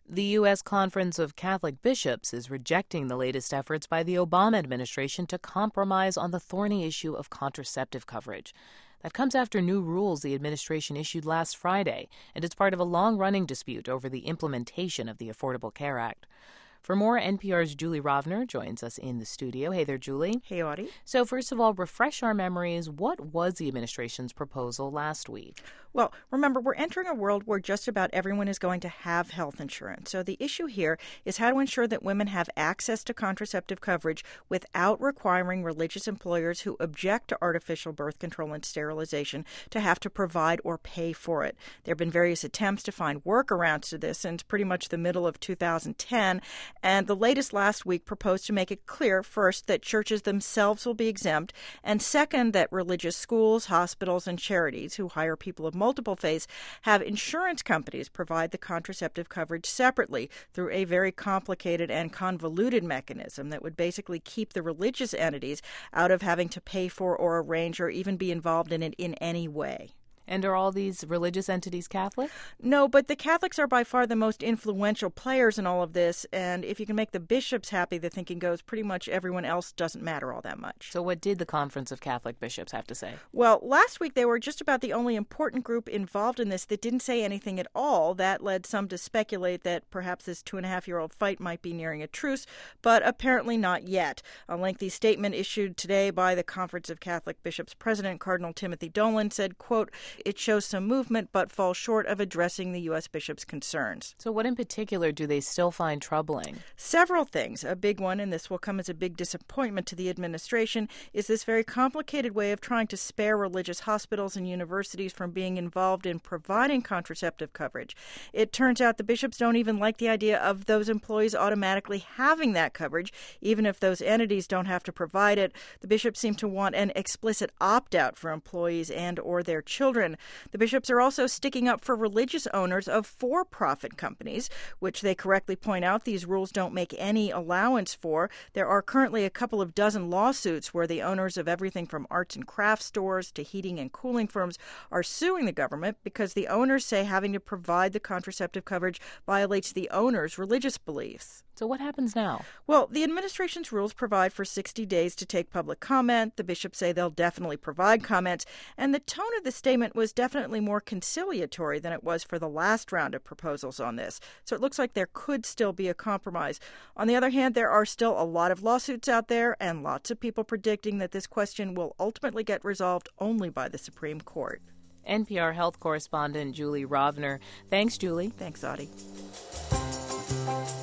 The U.S. Conference of Catholic Bishops is rejecting the latest efforts by the Obama administration to compromise on the thorny issue of contraceptive coverage. That comes after new rules the administration issued last Friday, and it's part of a long-running dispute over the implementation of the Affordable Care Act. For more, NPR's Julie Rovner joins us in the studio. Hey there, Julie. Hey, Audie. So first of all, refresh our memories. What was the administration's proposal last week? Well, remember, we're entering a world where just about everyone is going to have health insurance. So the issue here is how to ensure that women have access to contraceptive coverage without requiring religious employers who object to artificial birth control and sterilization to have to provide or pay for it. There have been various attempts to find workarounds to this since pretty much the middle of 2010. And the latest last week proposed to make it clear, first, that churches themselves will be exempt, and second, that religious schools, hospitals, and charities who hire people of multiple faiths have insurance companies provide the contraceptive coverage separately through a very complicated and convoluted mechanism that would basically keep the religious entities out of having to pay for or arrange or even be involved in it in any way. And are all these religious entities Catholic? No, but the Catholics are by far the most influential players in all of this, and if you can make the bishops happy, the thinking goes pretty much everyone else doesn't matter all that much. So what did the Conference of Catholic Bishops have to say? Well, last week they were just about the only important group involved in this that didn't say anything at all. That led some to speculate that perhaps this 2.5-year-old fight might be nearing a truce, but apparently not yet. A lengthy statement issued today by the Conference of Catholic Bishops President Cardinal Timothy Dolan said, quote, "It shows some movement but falls short of addressing the U.S. bishops' concerns." So what in particular do they still find troubling? Several things. A big one, and this will come as a big disappointment to the administration, is this very complicated way of trying to spare religious hospitals and universities from being involved in providing contraceptive coverage. It turns out the bishops don't even like the idea of those employees automatically having that coverage, even if those entities don't have to provide it. The bishops seem to want an explicit opt-out for employees and or their children. The bishops are also sticking up for religious owners of for-profit companies, which they correctly point out these rules don't make any allowance for. There are currently a couple of dozen lawsuits where the owners of everything from arts and crafts stores to heating and cooling firms are suing the government because the owners say having to provide the contraceptive coverage violates the owner's religious beliefs. So what happens now? Well, the administration's rules provide for 60 days to take public comment. The bishops say they'll definitely provide comments. And the tone of the statement was definitely more conciliatory than it was for the last round of proposals on this. So it looks like there could still be a compromise. On the other hand, there are still a lot of lawsuits out there and lots of people predicting that this question will ultimately get resolved only by the Supreme Court. NPR health correspondent Julie Rovner. Thanks, Julie. Thanks, Audie.